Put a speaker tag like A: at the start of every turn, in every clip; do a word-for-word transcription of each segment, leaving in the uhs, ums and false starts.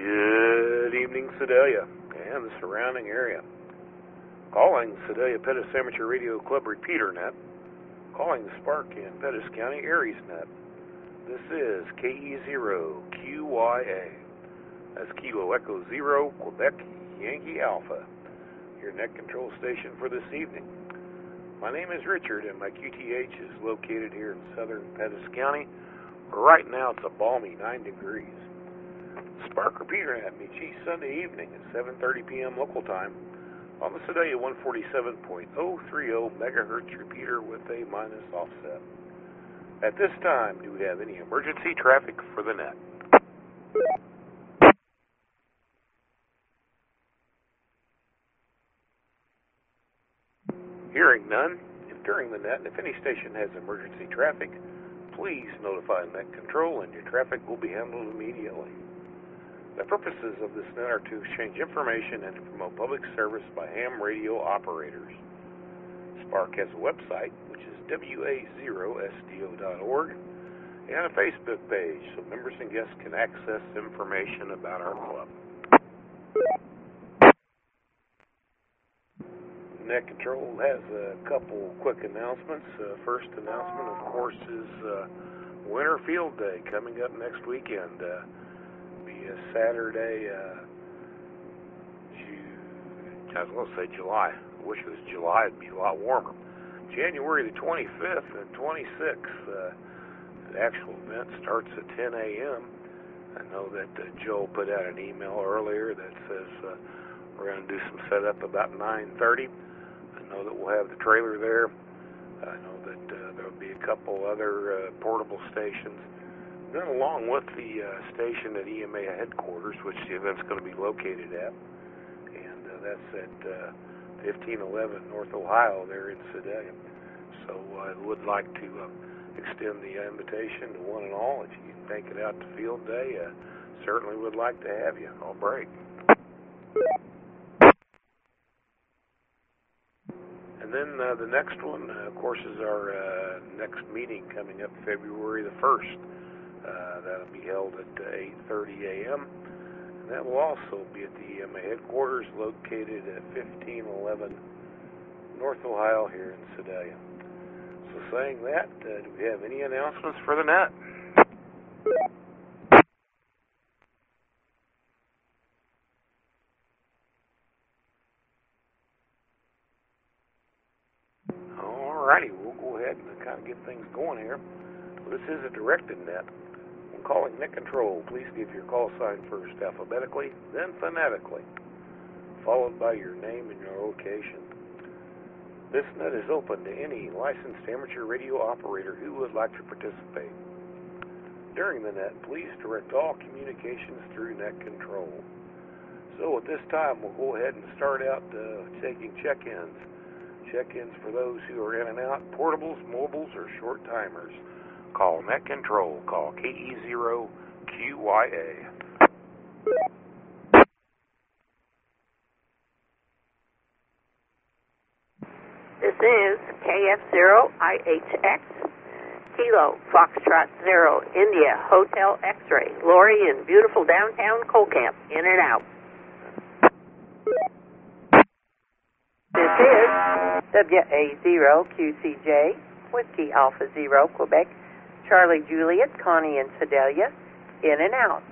A: Good evening, Sedalia and the surrounding area. Calling Sedalia Pettis Amateur Radio Club repeater net. Calling the Spark in Pettis County Aries net. This is K E zero Q Y A. That's Kilo Echo Zero Quebec Yankee Alpha. Your net control station for this evening. My name is Richard and my Q T H is located here in southern Pettis County. Right now it's a balmy nine degrees. Spark repeater net meets each Sunday evening at seven thirty p.m. local time on the Sedalia one forty-seven point oh three oh megahertz repeater with a minus offset. At this time, do we have any emergency traffic for the net? Hearing none, if during the net, if any station has emergency traffic, please notify net control and your traffic will be handled immediately. The purposes of this net are to exchange information and to promote public service by ham radio operators. Spark has a website, which is W A zero S D O dot org, and a Facebook page, so members and guests can access information about our club. Net Control has a couple quick announcements. Uh, first announcement, of course, is uh, Winter Field Day coming up next weekend. Uh, be a Saturday, uh, June, I was going to say July. I wish it was July. It'd be a lot warmer. January the twenty-fifth and twenty-sixth. Uh, the actual event starts at ten a.m. I know that uh, Joe put out an email earlier that says uh, we're going to do some setup about nine thirty. I know that we'll have the trailer there. I know that uh, there'll be a couple other uh, portable stations. Then along with the uh, station at E M A headquarters, which the event's going to be located at. And uh, that's at uh, fifteen eleven North Ohio there in Sedalia. So I would like to uh, extend the invitation to one and all. If you can make it out to Field Day, uh, certainly would like to have you. I'll break. And then uh, the next one, uh, of course, is our uh, next meeting coming up February the first. Uh, that'll be held at uh, eight thirty a.m. And that will also be at the E M A headquarters located at fifteen eleven North Ohio here in Sedalia. So saying that, uh, do we have any announcements for the net? Alrighty, we'll go ahead and kind of get things going here. Well, this is a directed net. When calling net control, please give your call sign first alphabetically, then phonetically, followed by your name and your location. This net is open to any licensed amateur radio operator who would like to participate. During the net, please direct all communications through net control. So at this time, we'll go ahead and start out uh, taking check-ins. Check-ins for those who are in and out, portables, mobiles, or short timers. Call net control. Call K E zero Q Y A.
B: This is K F zero I H X, Kilo Foxtrot Zero, India, Hotel X-Ray, Lori in beautiful downtown Colcamp, in and out.
C: This is W A zero Q C J, Whiskey Alpha Zero, Quebec, Charlie Juliet, Connie in Sedalia, in and out.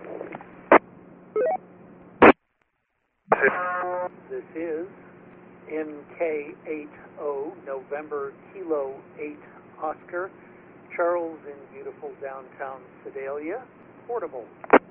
D: This is N K eight zero, November Kilo eight Oscar, Charles in beautiful downtown Sedalia, portable.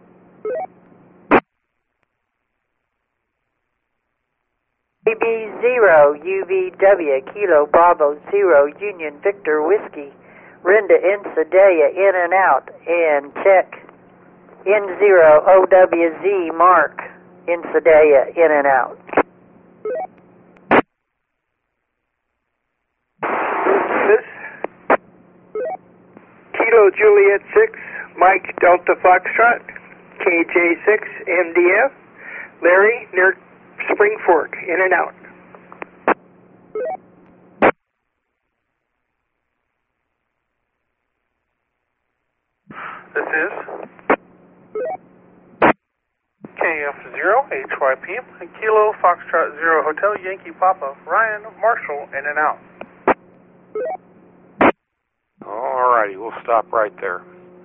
C: B B zero U V W, Kilo Bravo Zero, Union Victor Whiskey, Rinda in Sedalia, in and out, and check N zero O W Z, Mark in Sedalia, in and out.
E: This Kilo Juliet six, Mike Delta Foxtrot, K J six M D F, Larry near Spring Fork, in and out.
A: This is
F: F zero H Y P, Kilo Foxtrot Zero Hotel Yankee Papa, Ryan Marshall, in and out.
A: Alrighty, we'll stop right there.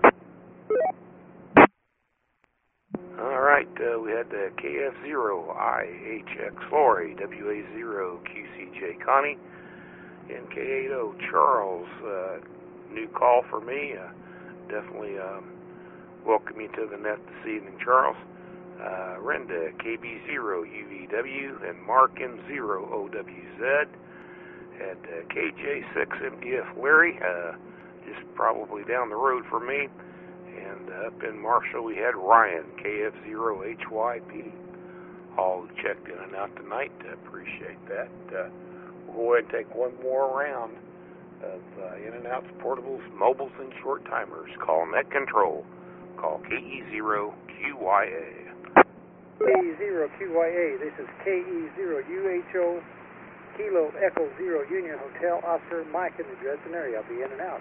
A: Alright, uh, we had the K F zero I H X Lori, W A zero Q C J Connie, and K eighty Charles. Uh, new call for me. Uh, definitely um, welcome you to the net this evening, Charles. Uh, Renda, K B zero U V W, and Mark M zero O W Z. Had uh, K J six M D F Larry, uh, just probably down the road from me. And uh, up in Marshall, we had Ryan, K F zero H Y P. All who checked in and out tonight, uh, appreciate that. Uh, we'll go ahead and take one more round of uh, in and outs, portables, mobiles, and short timers. Call Net Control. Call K E zero Q Y A.
D: K E zero Q Y A, this is K E zero U H O, Kilo Echo Zero Union Hotel, Oscar, Mike in the Dresden area. I'll be in and out.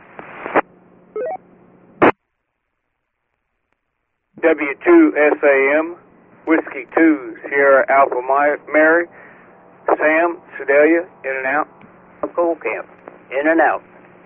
G: W two S A M, Whiskey two, Sierra Alpha Mary, Sam, Sedalia, in and out.
C: Coal Camp, in and out.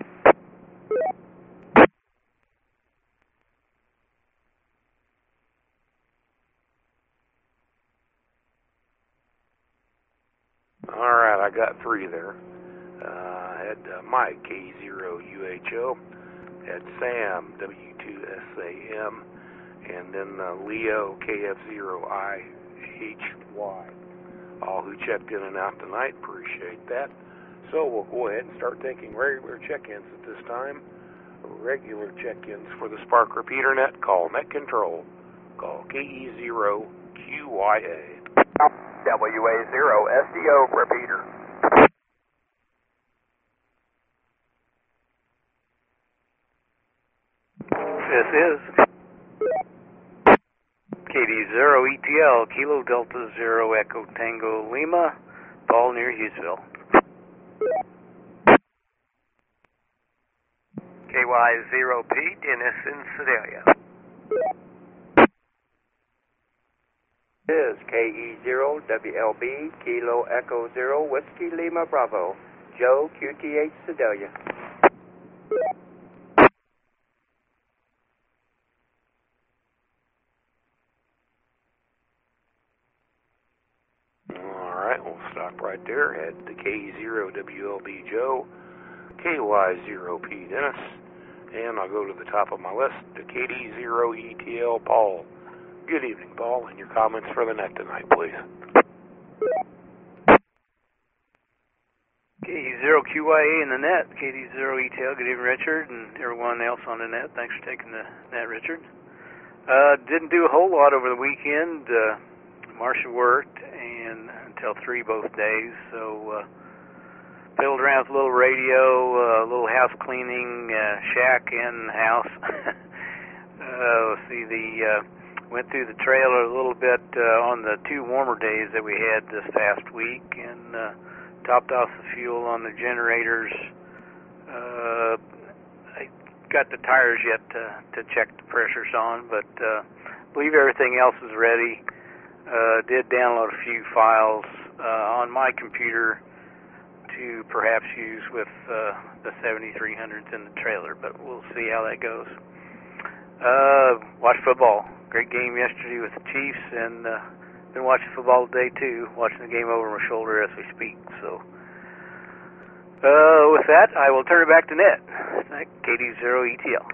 A: Alright, I got three there. Uh, I had uh, Mike, K zero U H O, had Sam, W two S A M, and then uh, Leo, K F zero I H Y. All who checked in and out tonight, appreciate that. So we'll go ahead and start taking regular check-ins at this time. Regular check-ins for the Spark Repeater Net. Call Net Control. Call K E zero Q Y A.
H: W A zero S D O Repeater.
F: This is K D zero E T L, Kilo Delta Zero Echo Tango Lima, Paul near Hughesville.
H: K Y zero P, Dennis in Sedalia.
I: This is K E zero W L B, Kilo Echo Zero, Whiskey Lima Bravo, Joe Q T H Sedalia.
A: Alright, we'll stop right there at the K zero W L B Joe, K Y zero P Dennis, and I'll go to the top of my list, the K D zero E T L Paul. Good evening, Paul, and your comments for the net tonight, please.
F: K D zero Q Y A in the net, K D zero E T L, good evening, Richard, and everyone else on the net. Thanks for taking the net, Richard. Uh, didn't do a whole lot over the weekend. Uh, Marcia worked and until three both days, so uh, fiddled around with a little radio, a uh, little house cleaning, uh, shack in house. uh, let's see, the uh, went through the trailer a little bit uh, on the two warmer days that we had this past week, and uh, topped off the fuel on the generators. Uh, I got the tires yet to, to check the pressures on, but uh, believe everything else is ready. Uh, did download a few files uh, on my computer to perhaps use with uh, the seventy-three hundreds in the trailer, but we'll see how that goes. Uh, watched football. Great game yesterday with the Chiefs, and uh, been watching football today too, watching the game over my shoulder as we speak. So uh, with that, I will turn it back to Ned. K D zero E T L.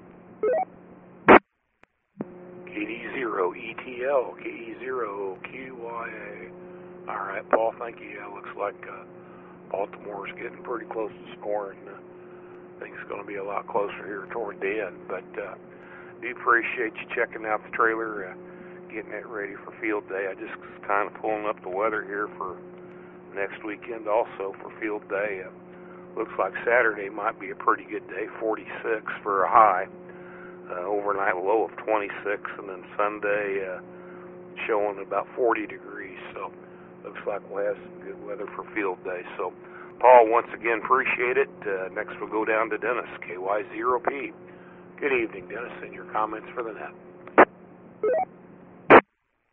A: K D zero E T L, K E zero Q Y A. All right, Paul, thank you. Yeah, looks like uh, Baltimore's getting pretty close to scoring. Uh, I think it's going to be a lot closer here toward the end, but uh, we appreciate you checking out the trailer, uh, getting it ready for field day. I just kind of pulling up the weather here for next weekend also for field day. Uh, looks like Saturday might be a pretty good day, forty-six for a high. Uh, overnight low of twenty-six, and then Sunday uh, showing about forty degrees. So looks like we'll have some good weather for field day. So Paul, once again, appreciate it. Uh, next we'll go down to Dennis, K Y zero P. Good evening, Dennis, and your comments for the net.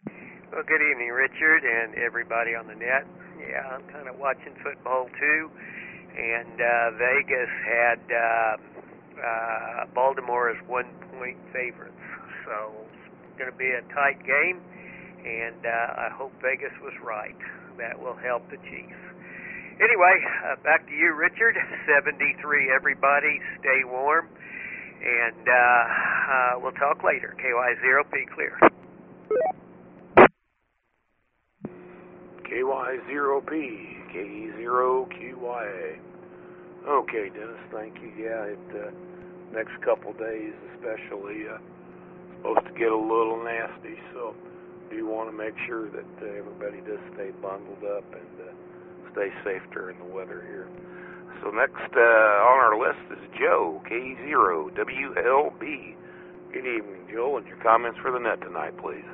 H: Well, good evening, Richard, and everybody on the net. Yeah, I'm kind of watching football too, and uh, Vegas had uh, uh, Baltimore as one-point favorites, so it's going to be a tight game, and uh, I hope Vegas was right. That will help the Chiefs. Anyway, uh, back to you, Richard. seventy-three, everybody. Stay warm, and uh, uh, we'll talk later. K Y zero P clear.
A: K Y zero P, K E zero Q Y A. Okay, Dennis, thank you. Yeah, it, uh, next couple days especially, uh, supposed to get a little nasty, so do want to make sure that uh, everybody does stay bundled up and uh, stay safe during the weather here. So next uh, on our list is Joe, K E zero W L B. Good evening, Joe, and your comments for the net tonight, please.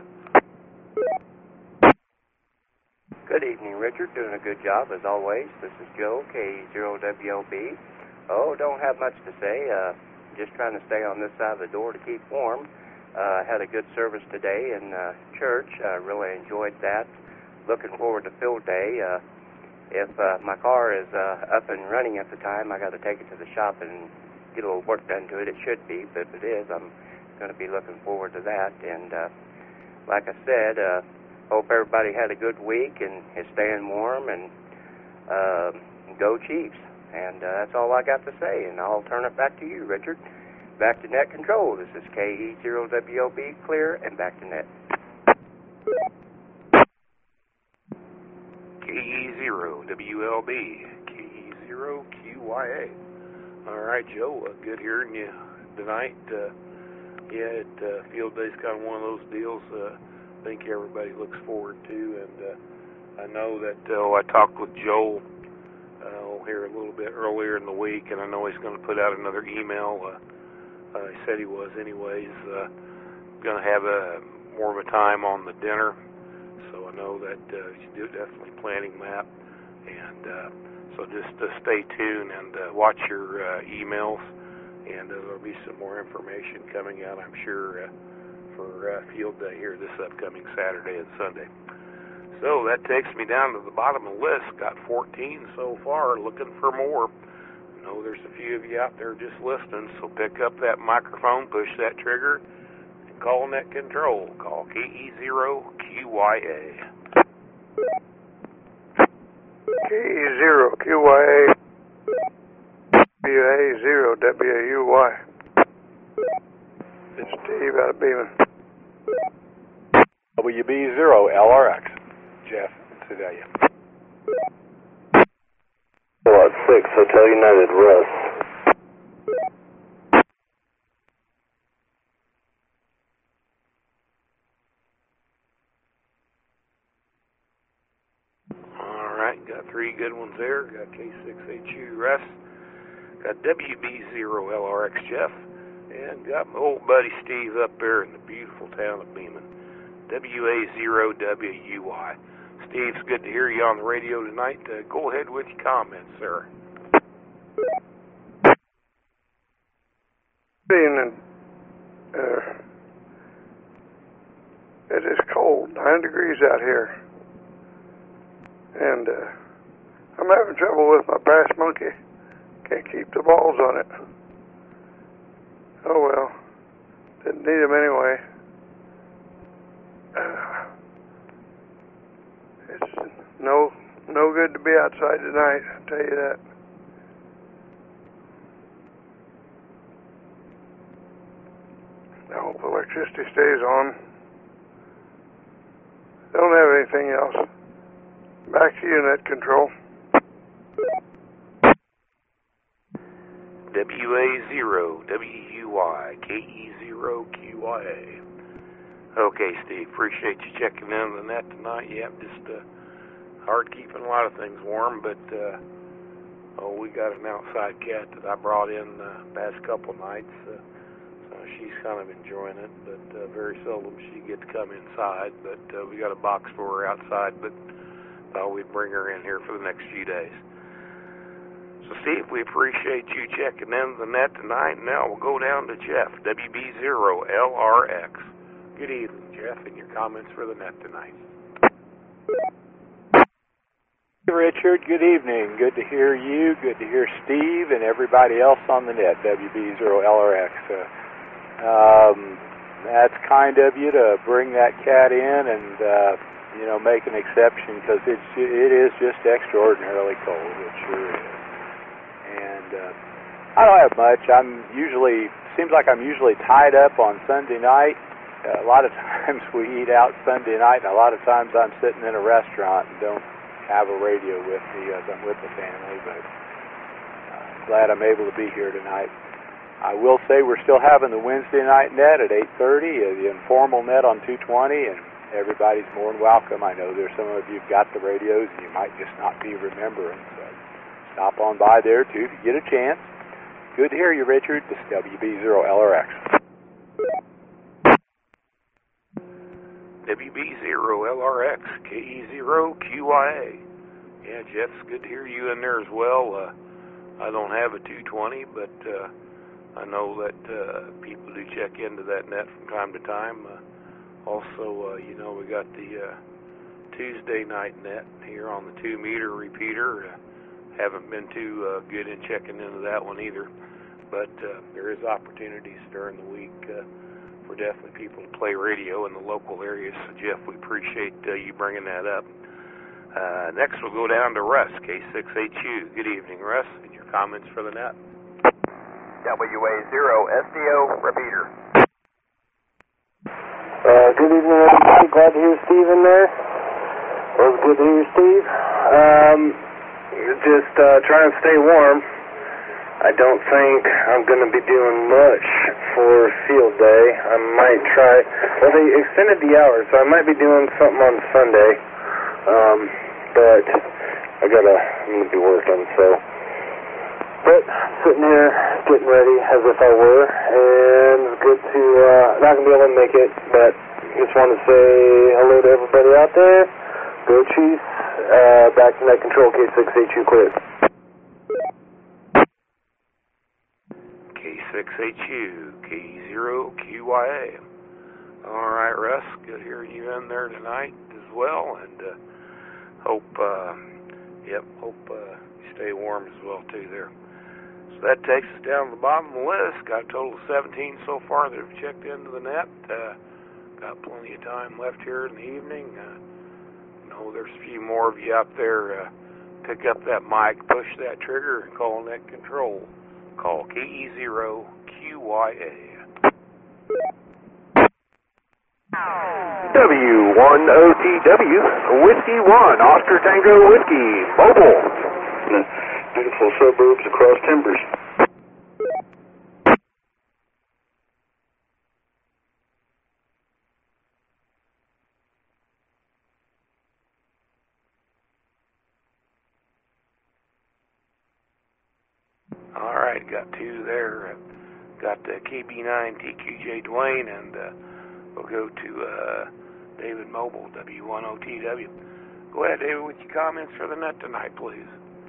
I: Good evening, Richard. Doing a good job, as always. This is Joe, K E zero W L B. Oh, don't have much to say. Uh, just trying to stay on this side of the door to keep warm. Uh, had a good service today in uh, church. Uh, really enjoyed that. Looking forward to field day. Uh, if uh, my car is uh, up and running at the time, I got to take it to the shop and get a little work done to it. It should be, but if it is, I'm going to be looking forward to that. And uh, like I said, uh, hope everybody had a good week and is staying warm, and uh, go Chiefs. And uh, that's all I got to say, and I'll turn it back to you, Richard. Back to net control. This is K E zero W L B clear, and back to net.
A: K E zero W L B, K E zero Q Y A. All right, Joe, uh, good hearing you tonight. Uh, yeah, it, uh, field day's kind of one of those deals uh, I think everybody looks forward to, and uh, I know that uh, I talked with Joel uh, here a little bit earlier in the week, and I know he's going to put out another email. Uh, uh, he said he was anyways. Uh, going to have a more of a time on the dinner, so I know that uh, he's definitely planning that, and uh, so just uh, stay tuned and uh, watch your uh, emails, and uh, there'll be some more information coming out, I'm sure, uh, for uh, field day here this upcoming Saturday and Sunday. So that takes me down to the bottom of the list. Got fourteen so far, looking for more. I know there's a few of you out there just listening, so pick up that microphone, push that trigger, and call net control. Call K E zero Q Y A.
J: K E zero Q Y A. W A zero W U Y. It's Steve out of Beeman.
K: W B zero L R X. Jeff, Sedalia.
L: Lot six, Hotel United, Russ.
A: All right, got three good ones there. Got K six H U, Russ. Got W B zero L R X, Jeff. And got my old buddy Steve up there in the beautiful town of Beeman. W A zero W U Y. Steve, it's good to hear you on the radio tonight. Uh, go ahead with your comments, sir.
J: And, uh, it is cold, nine degrees out here. And uh, I'm having trouble with my brass monkey. Can't keep the balls on it. Oh well, didn't need them anyway. Uh, it's no no good to be outside tonight, I'll tell you that. I hope electricity stays on. Don't have anything else. Back to you, net control.
A: W A zero W U Y, K E zero Q Y A. Okay, Steve, appreciate you checking in on the net tonight. Yeah, just uh, hard keeping a lot of things warm, but uh, oh, we got an outside cat that I brought in the uh, past couple nights. Uh, so she's kind of enjoying it, but uh, very seldom she gets to come inside. But uh, we got a box for her outside, but thought we'd bring her in here for the next few days. So, Steve, we appreciate you checking in the net tonight. Now we'll go down to Jeff, W B zero L R X. Good evening, Jeff, and your comments for the net tonight.
K: Richard, good evening. Good to hear you. Good to hear Steve and everybody else on the net, W B zero L R X. Uh, um, that's kind of you to bring that cat in and, uh, you know, make an exception because it's, it is just extraordinarily cold. It sure is. And uh, I don't have much. I'm usually, seems like I'm usually tied up on Sunday night. Uh, a lot of times we eat out Sunday night, and a lot of times I'm sitting in a restaurant and don't have a radio with me as I'm with the family, but uh, glad I'm able to be here tonight. I will say we're still having the Wednesday night net at eight thirty, uh, the informal net on two twenty, and everybody's more than welcome. I know there's some of you who've got the radios and you might just not be remembering, so stop on by there too if you get a chance. Good to hear you, Richard. This is W B zero L R X.
A: W B zero L R X, K E zero Q Y A. Yeah, Jeff, it's good to hear you in there as well. Uh, I don't have a two twenty, but uh, I know that uh, people do check into that net from time to time. Uh, also, uh, you know, we got the uh, Tuesday night net here on the two meter repeater. Uh, haven't been too uh, good in checking into that one either, but uh, there is opportunities during the week uh, for definitely people to play radio in the local areas. So, Jeff, we appreciate uh, you bringing that up. Uh, next, we'll go down to Russ, K six H U. Good evening, Russ, and your comments for the net.
M: W A zero S D O repeater.
L: Uh, good evening, everybody. Glad to hear Steve in there. Well, it's good to hear Steve. Um, just uh, trying to stay warm. I don't think I'm going to be doing much for field day. I might try, well, they extended the hours, so I might be doing something on Sunday. Um, but I gotta, I'm going to be working, so. But sitting here, getting ready as if I were, and it's good to, uh, not going to be able to make it, but just want to say hello to everybody out there. Go Chiefs, uh, back to net control, K six H U clear.
A: K six H U, K zero Q Y A. All right, Russ, good hearing you in there tonight as well, and uh, hope, uh, yep, hope uh, you stay warm as well too there. So that takes us down to the bottom of the list. Got a total of seventeen so far that have checked into the net. Uh, got plenty of time left here in the evening. Uh, know there's a few more of you out there. Uh, pick up that mic, push that trigger, and call net control. Call K E zero Q Y A.
M: W one O T W, Whiskey one, Oscar Tango Whiskey, mobile.
L: The beautiful suburbs across Timbers.
A: All right, got two there. Uh, got uh, K B nine T Q J Dwayne, and uh, we'll go to uh, David Mobile, W one O T W. Go ahead, David, with your comments for the net tonight, please.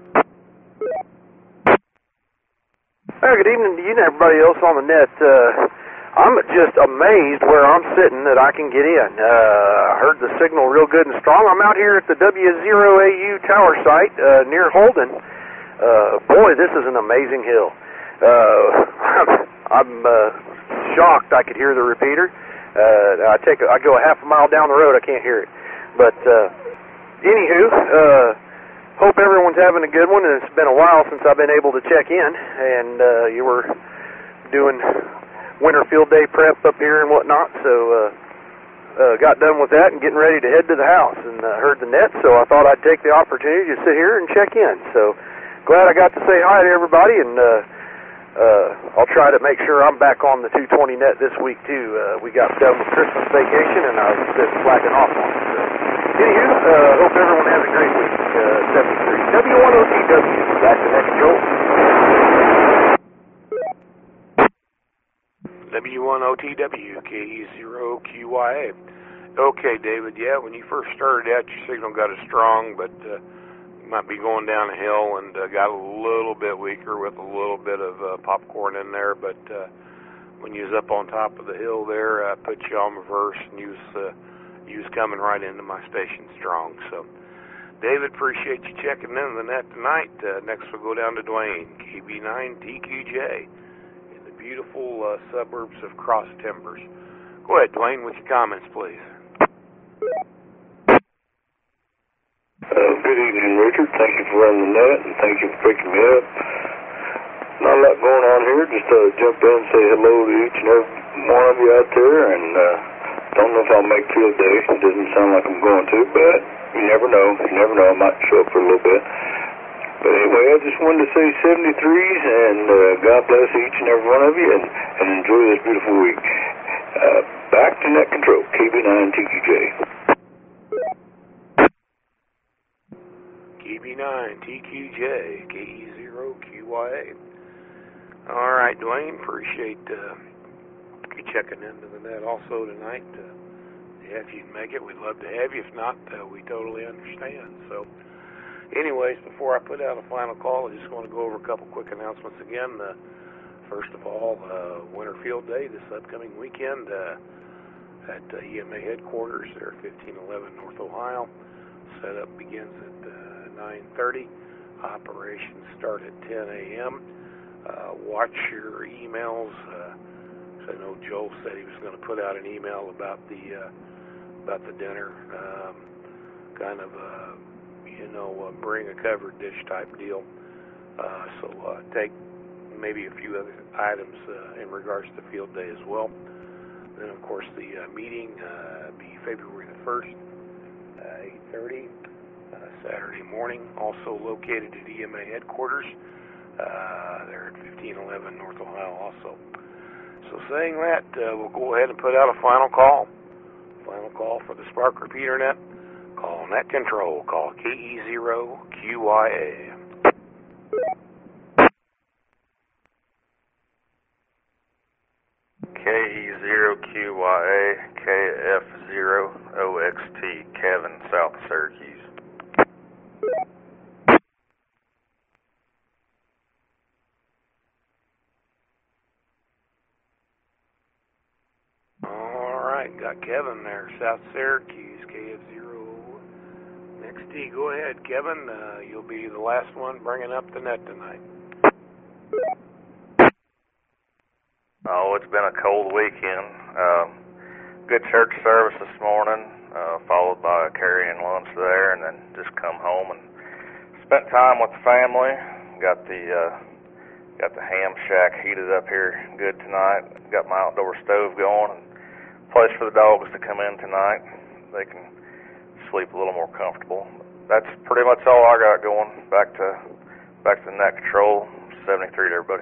N: Well, good evening to you and everybody else on the net. Uh, I'm just amazed where I'm sitting that I can get in. Uh, I heard the signal real good and strong. I'm out here at the W zero A U tower site uh, near Holden. Uh, boy, this is an amazing hill. Uh, I'm, I'm uh, shocked I could hear the repeater. Uh, I take a, I go a half a mile down the road, I can't hear it. But uh, anywho, uh, hope everyone's having a good one. And it's been a while since I've been able to check in, and uh, you were doing winter field day prep up here and whatnot. So uh, uh, got done with that and getting ready to head to the house, and uh, heard the net. So I thought I'd take the opportunity to sit here and check in. So. Glad I got to say hi to everybody, and uh, uh, I'll try to make sure I'm back on the two twenty net this week, too. Uh, we got done with Christmas vacation, and I've been slacking off on it. So, anywho, uh, hope everyone has a great week. Uh, seventy-three W one O T W, back to net control.
A: W one O T W, K E zero Q Y A. Okay, David, yeah, when you first started out, your signal got as strong, but... Uh, might be going down a hill and uh, got a little bit weaker with a little bit of uh, popcorn in there, but uh, when you was up on top of the hill there, I put you on reverse, and you was, uh, you was coming right into my station strong. So, David, appreciate you checking in the net tonight. Uh, next we'll go down to Dwayne, K B nine T Q J, in the beautiful uh, suburbs of Cross Timbers. Go ahead, Dwayne, with your comments, please.
O: Uh, good evening, Richard. Thank you for running the net, and thank you for picking me up. Not a lot going on here. Just uh, jump in and say hello to each and every one of you out there, and uh, don't know if I'll make field day. It doesn't sound like I'm going to, but you never know. You never know. I might show up for a little bit. But anyway, I just wanted to say seventy-threes, and uh, God bless each and every one of you, and, and enjoy this beautiful week. Uh, back to net control, K B nine T Q J.
A: K B nine T Q J, K E zero Q Y A. All right, Dwayne, appreciate uh, you checking into the net also tonight. Uh, yeah, if you can make it, we'd love to have you. If not, uh, we totally understand. So, anyways, before I put out a final call, I just want to go over a couple quick announcements again. Uh, first of all, uh, Winter Field Day this upcoming weekend uh, at uh, E M A headquarters there at fifteen eleven North Ohio. Setup begins at uh, nine thirty. Operations start at ten a.m. Uh, watch your emails. Uh, so I know Joel said he was going to put out an email about the uh, about the dinner, um, kind of a, you know, a bring a covered dish type deal. Uh, so uh, take maybe a few other items uh, in regards to field day as well. Then of course the uh, meeting uh, be February the first, uh, eight thirty, uh, Saturday morning. Also located at E M A headquarters. Uh, they're at fifteen eleven North Ohio also. So saying that, uh, we'll go ahead and put out a final call. Final call for the Spark Repeater Net. Call Net Control. Call K E zero Q Y A.
P: K E zero Q Y A, K F zero O X T, Kevin, South Syracuse.
A: Got Kevin there, South Syracuse, K F zero X T. Go ahead, Kevin. Uh, you'll be the last one bringing up the net tonight.
P: Oh, it's been a cold weekend. Um, good church service this morning, uh, followed by a carrying lunch there, and then just come home and spent time with the family. Got the uh, got the ham shack heated up here good tonight. Got my outdoor stove going. And place for the dogs to come in tonight. They can sleep a little more comfortable. That's pretty much all I got going. Back to back to net control. seventy-three to everybody.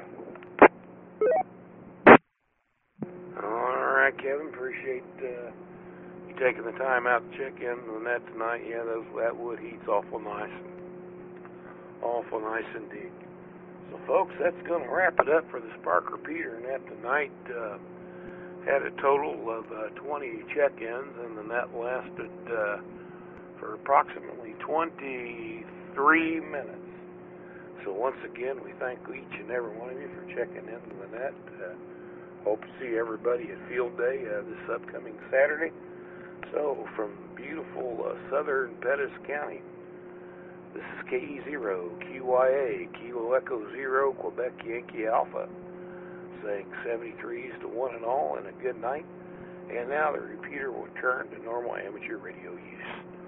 A: All right, Kevin. Appreciate uh, you taking the time out to check in on the net tonight. Yeah, those, that wood heat's awful nice. Awful nice indeed. So, folks, that's going to wrap it up for the Spark Repeater Net tonight. Uh, Had a total of uh, twenty check-ins, and the net lasted uh, for approximately twenty-three minutes. So once again, we thank each and every one of you for checking into the net. Uh, hope to see everybody at Field Day uh, this upcoming Saturday. So from beautiful uh, southern Pettis County, this is K E zero Q Y A, Kilo Echo Zero, Quebec Yankee Alpha, saying seventy-threes to one and all, and a good night. And now the repeater will turn to normal amateur radio use.